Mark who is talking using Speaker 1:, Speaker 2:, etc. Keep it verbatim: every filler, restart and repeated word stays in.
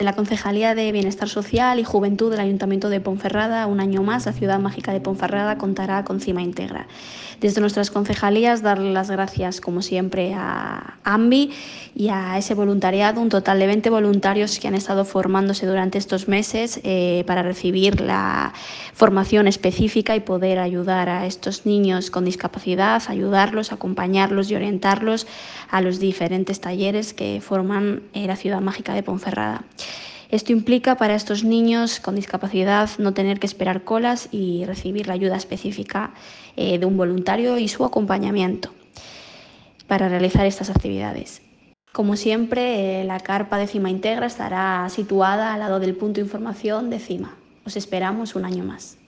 Speaker 1: La Concejalía de Bienestar Social y Juventud del Ayuntamiento de Ponferrada, un año más, la ciudad mágica de Ponferrada contará con Cima Integra. Desde nuestras concejalías, darle las gracias, como siempre, a AMBI y a ese voluntariado, un total de veinte voluntarios que han estado formándose durante estos meses eh, para recibir la formación específica y poder ayudar a estos niños con discapacidad, ayudarlos, acompañarlos y orientarlos a los diferentes talleres que forman eh, la ciudad mágica de Ponferrada. Esto implica para estos niños con discapacidad no tener que esperar colas y recibir la ayuda específica eh, de un voluntario y su acompañamiento para realizar estas actividades. Como siempre, eh, la carpa de Cima Integra estará situada al lado del punto de información de Cima. Os esperamos un año más.